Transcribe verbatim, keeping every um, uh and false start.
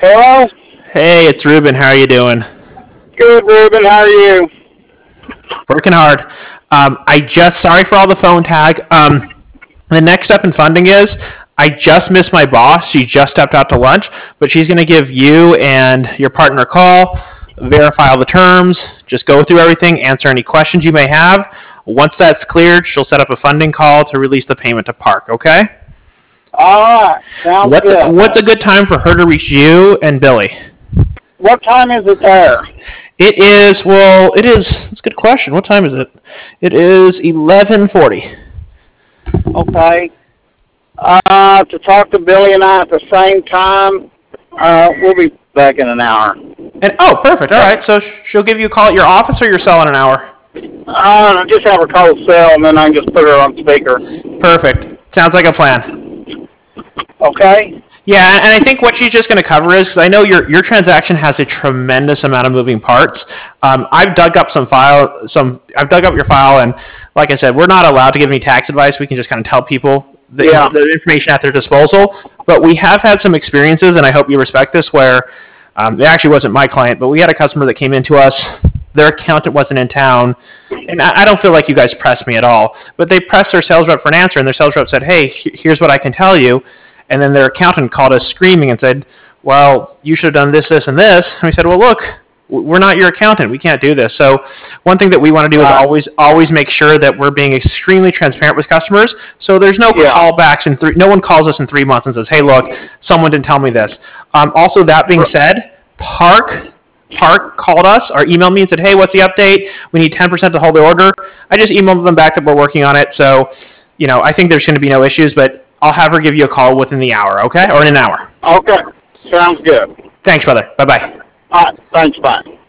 Hello? Hey, it's Ruben. How are you doing? Good, Ruben. How are you? Working hard. Um, I just, sorry for all the phone tag. Um, the next step in funding is I just missed my boss. She just stepped out to lunch, but she's going to give you and your partner a call, verify all the terms, just go through everything, answer any questions you may have. Once that's cleared, she'll set up a funding call to release the payment to Park, okay? All right. Sounds What's a, good. what's a good time for her to reach you and Billy? What time is it there? It is, well, it is, that's a good question. What time is it? It is eleven forty. Okay. Uh, to talk to Billy and I at the same time, uh, we'll be back in an hour. And oh, perfect. All right. So sh- she'll give you a call at your office or your cell in an hour. Uh, just have her call the cell, and then I can just put her on speaker. Perfect. Sounds like a plan. Okay? Yeah, and I think what she's just going to cover is, because I know your your transaction has a tremendous amount of moving parts. Um, I've dug up some file, some I've dug up your file, and like I said, we're not allowed to give any tax advice. We can just kind of tell people the, Yeah. the information at their disposal. But we have had some experiences, and I hope you respect this, where um, it actually wasn't my client, but we had a customer that came into us. Their accountant wasn't in town, and I, I don't feel like you guys pressed me at all. But they pressed their sales rep for an answer, and their sales rep said, "Hey, he- here's what I can tell you." And then their accountant called us screaming and said, "Well, you should have done this, this, and this." And we said, "Well, look, we're not your accountant. We can't do this." So one thing that we want to do is always always make sure that we're being extremely transparent with customers. So there's no Yeah. callbacks in three. No one calls us in three months and says, "Hey, look, someone didn't tell me this." Um, also, that being said, Park Park called us or emailed me and said, "Hey, what's the update? We need ten percent to hold the order." I just emailed them back that we're working on it. So, you know, I think there's going to be no issues, but I'll have her give you a call within the hour, okay? Or in an hour. Okay. Sounds good. Thanks, brother. Bye-bye. All right. Thanks. Bye.